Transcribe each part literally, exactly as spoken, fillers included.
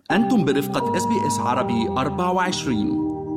أنتم برفقة إس بي إس عربي أربعة وعشرين.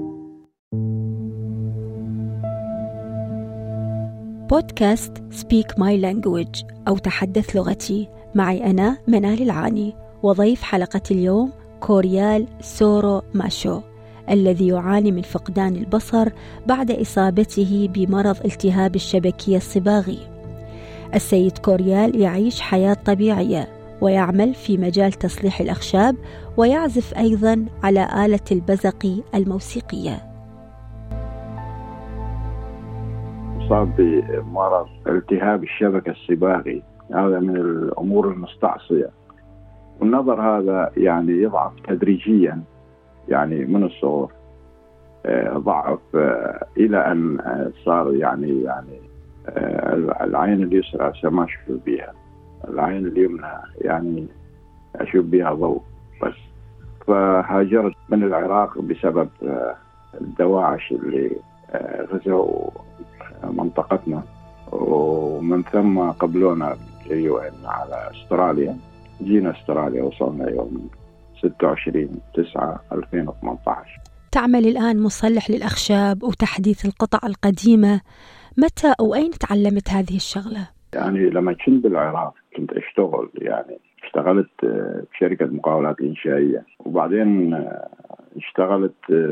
بودكاست Speak My Language أو تحدث لغتي، معي أنا منال العاني، وضيف حلقة اليوم كوريال سورو ماشو الذي يعاني من فقدان البصر بعد إصابته بمرض التهاب الشبكية الصباغي. السيد كوريال يعيش حياة طبيعية ويعمل في مجال تصليح الأخشاب، ويعزف أيضا على آلة البزق الموسيقية. أصاب بمرض التهاب الشبكة الصباغي، هذا من الأمور المستعصية، والنظر هذا يعني يضعف تدريجيا، يعني من الصغر ضعف إلى أن صار يعني يعني العين اليسرى ما أشوف بها، العين اليمنى يعني أشوف بها ضوء بس. فهاجرت من العراق بسبب الدواعش اللي غزوا منطقتنا، ومن ثم قبلونا جيوا على استراليا. جينا استراليا، وصلنا يوم ستة وعشرين تسعة ألفين وثمانية عشر. تعمل الآن مصلح للأخشاب وتحديث القطع القديمة. متى وأين تعلمت هذه الشغلة؟ يعني لما كنت بالعراق كنت أشتغل، يعني اشتغلت بشركة مقاولات إنشائية، وبعدين اشتغلت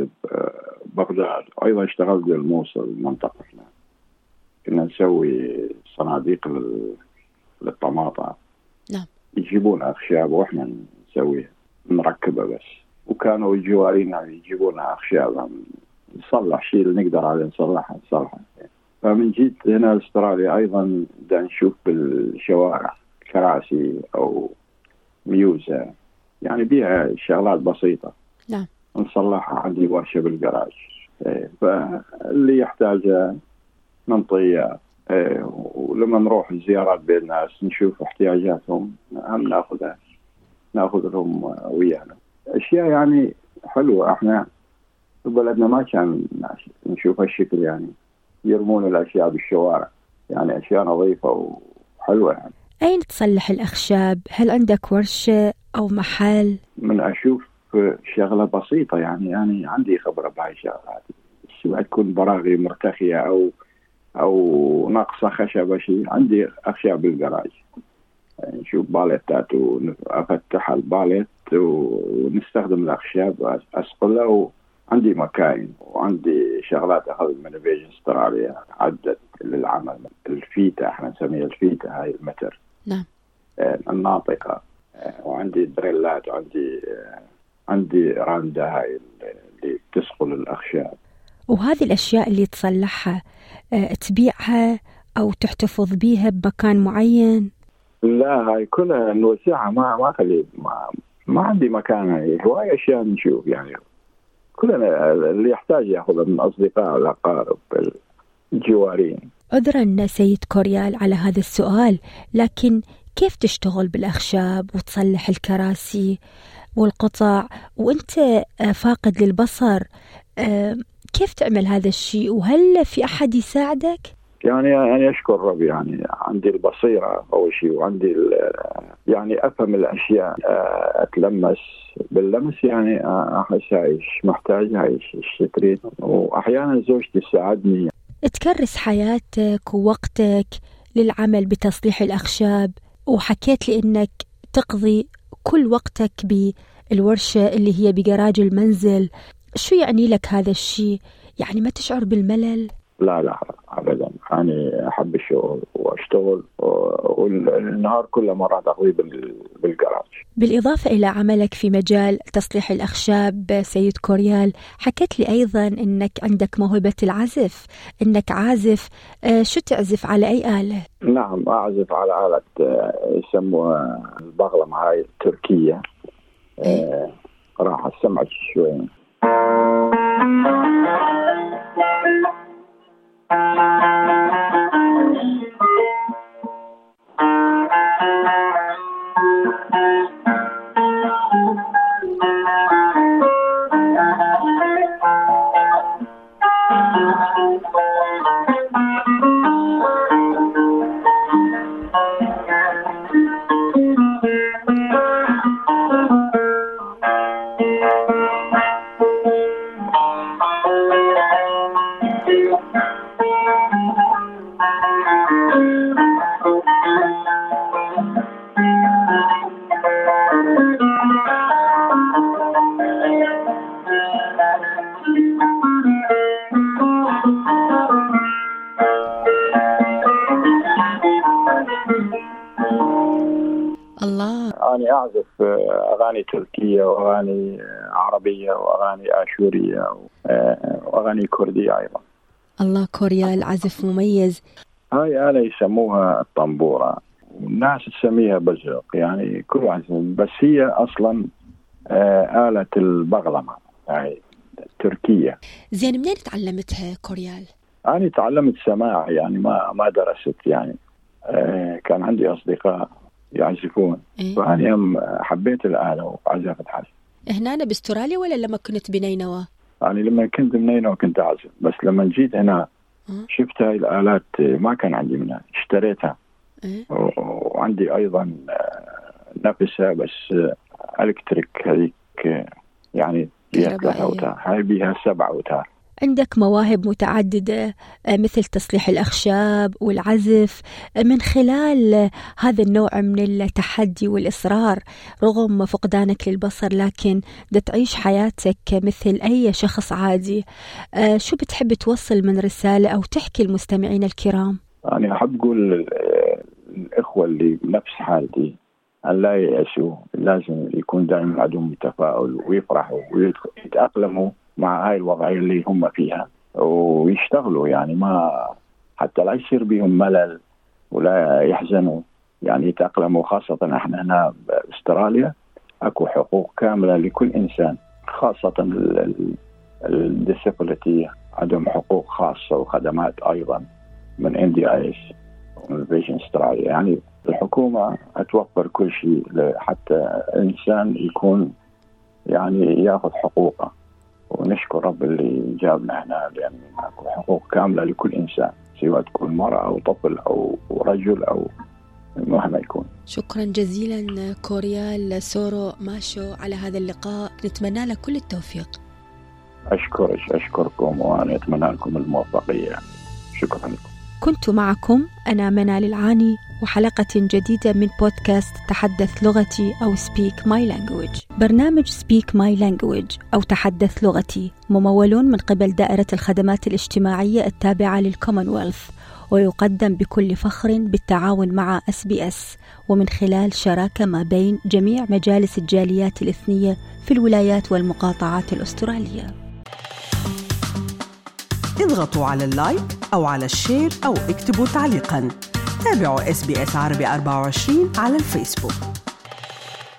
بغداد، أيضا اشتغلت بالموصل منطقتنا. كنا نسوي صناديق للطماطم. نعم. يجيبون أخشاب وإحنا نسويها نركبها بس، وكانوا جوارينا يجيبون أخشاب نصلح شيء اللي نقدر عليه نصلحها نصلحها. فمن جيت هنا استراليا أيضا دا نشوف بالشوارع كراسي أو ميوزة، يعني بيها شغلات بسيطة. نعم. نصلحها. عندي ورشة بالجراج، فاللي يحتاجه ننطيه، ولما نروح الزيارات بين الناس نشوف احتياجاتهم هم ناخذها ناخذ لهم ويانا. أشياء يعني حلوة. احنا بلدنا ما كان نشوف هالشكل، يعني يرمون الأشياء بالشوارع، يعني أشياء نظيفة وحلوة. يعني أين تصلح الأخشاب؟ هل عندك ورشة أو محل؟ من أشوف شغلة بسيطة، يعني يعني عندي خبرة بهاي الشغلات. سواء تكون براغي مرتخية أو أو ناقصة خشبة شيء، عندي أخشاب بالجراج. يعني نشوف باليتات وأفتح الباليت ونستخدم الأخشاب أسقلها. وعندي مكاين وعندي شغلات أخذ من فيجن استراليا عدد للعمل. الفيتة احنا نسميها الفيتة، هاي المتر. نعم. الناطقة، وعندي دريلات، وعندي عندي راندا هاي اللي تسقل الأخشاب. وهذه الأشياء اللي تصلحها تبيعها أو تحتفظ بيها بمكان معين؟ لا، هاي كلها نوزعها، ما ما خلي ما, ما عندي مكان. هاي هواية أشياء نشوف، يعني كلنا اللي يحتاج يأخذها من أصدقاء والأقارب الجوارين. عذرا سيد كوريال على هذا السؤال، لكن كيف تشتغل بالأخشاب وتصلح الكراسي والقطع وأنت فاقد للبصر؟ كيف تعمل هذا الشيء؟ وهل في أحد يساعدك؟ يعني يعني أشكر ربي، يعني عندي البصيرة أول شيء، وعندي يعني أفهم الأشياء، أتلمس باللمس، يعني أحس عايش محتاج عايش الشترين. وأحيانا زوجتي تساعدني. تكرس حياتك ووقتك للعمل بتصليح الأخشاب، وحكيت لي إنك تقضي كل وقتك بالورشة اللي هي بجراج المنزل. شو يعني لك هذا الشيء؟ يعني ما تشعر بالملل؟ لا لا أبدا، يعني أحب الشغل وأشتغل، والنهار كله مرة أقضي بالجراج. بالإضافة إلى عملك في مجال تصليح الأخشاب سيد كوريال، حكيت لي أيضا أنك عندك موهبة العزف، أنك عازف. شو تعزف؟ على أي آلة؟ نعم، أعزف على آلة يسموها البغلة، هاي التركية. إيه؟ راح أسمعك شوي. أغاني تركية وأغاني عربية وأغاني آشورية وأغاني كردية أيضا. الله، كوريال عزف مميز. هاي آلة يسموها الطنبورة والناس تسميها بزق، يعني كل واحد، بس هي أصلا آلة البغلمة يعني تركية. زين، منين تعلمتها كوريال؟ أنا تعلمت سماع، يعني ما ما درست يعني. آه كان عندي أصدقاء يعزفون إيه؟ فأنا حبيت الآلة وعزفت حالي. هنا أنا باستراليا ولا لما كنت بنينوى؟ يعني لما كنت بنينوى كنت أعزف، بس لما جيت هنا شفت هاي الآلات ما كان عندي منها، اشتريتها إيه؟ وعندي أيضا نفسها بس إلكتريك، هذيك يعني فيها ثلاثة أوتار، هاي بيها سبع أوتار. عندك مواهب متعددة مثل تصليح الأخشاب والعزف. من خلال هذا النوع من التحدي والإصرار رغم فقدانك للبصر، لكن دا تعيش حياتك مثل أي شخص عادي، شو بتحب توصل من رسالة أو تحكي المستمعين الكرام؟ أنا أحب أقول الإخوة اللي بنفس حالتي أن لا يأسوا، لازم يكون دائما عندهم تفاؤل ويفرحوا ويتأقلموا مع هاي الوضعية اللي هم فيها ويشتغلوا، يعني ما حتى لا يصير بهم ملل ولا يحزنوا، يعني يتأقلموا. خاصة احنا هنا باستراليا اكو حقوق كاملة لكل انسان، خاصة الديسابيليتي عندهم حقوق خاصة وخدمات ايضا من إن دي آي إس ومن فيجن استراليا. يعني الحكومة هتوفر كل شيء حتى الانسان يكون يعني ياخذ حقوقه، ونشكر رب اللي جابنا هنا، لأن أكو حقوق كاملة لكل إنسان، سواء تكون مرأة أو طفل أو رجل أو مهما يكون. شكرا جزيلا كوريال سورو ماشو على هذا اللقاء، نتمنى لك كل التوفيق. أشكرك أشكركم وأنا أتمنى لكم الموفقية. شكرا لكم. كنت معكم أنا منال العاني، وحلقة جديدة من بودكاست تحدث لغتي أو Speak My Language. برنامج Speak My Language أو تحدث لغتي ممول من قبل دائرة الخدمات الاجتماعية التابعة للكومنولث، ويقدم بكل فخر بالتعاون مع إس بي إس، ومن خلال شراكة ما بين جميع مجالس الجاليات الإثنية في الولايات والمقاطعات الأسترالية. اضغطوا على اللايك أو على الشير أو اكتبوا تعليقاً. تابعوا إس بي إس عربي أربعة وعشرين على الفيسبوك.